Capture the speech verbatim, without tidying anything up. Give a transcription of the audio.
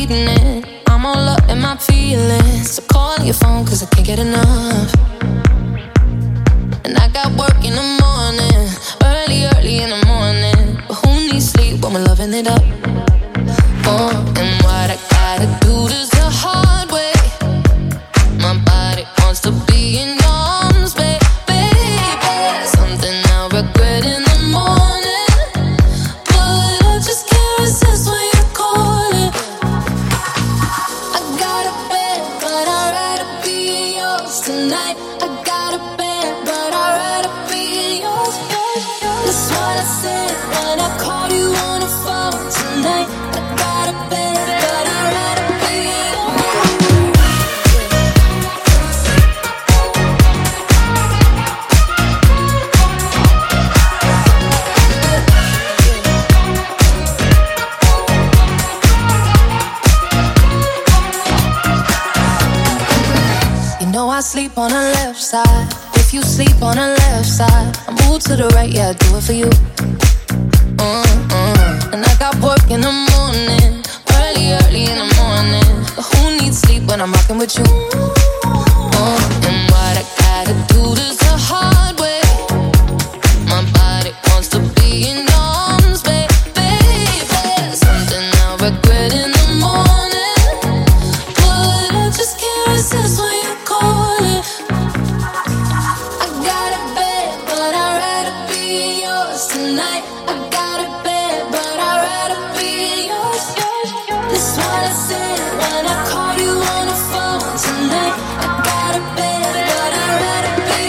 pregnant. I'm all up in my feelings, so call your phone cause I can't get enough. And I got work in the morning, early, early in the morning. But who needs sleep when we're loving it up? Oh, and what I gotta do this the hard way. My body wants to be in your arms, baby, baby. Something I'll regret in the morning, but I just can't resist when you call it. I got a bed, but I'd rather be yours tonight. I got a bed, but I'd rather be yours. That's what I said when I called you on the phone tonight. I got a bed, but I'd rather be You know I sleep on the left side. If you sleep on the left side, I move to the right, yeah, I do it for you. Mm-mm. And I got work in the morning, early, early in the morning. But who needs sleep when I'm rocking with you? Mm. And what I gotta do this the hard way. My body wants to be in your arms, baby, baby. Something I'll regret in the morning, but I just can't resist when you call it. I got a bed, but I'd rather be yours tonight. I got a bed, but I'd rather be yours. That's what I said when I called you on the phone tonight. I got a bed, but I'd rather be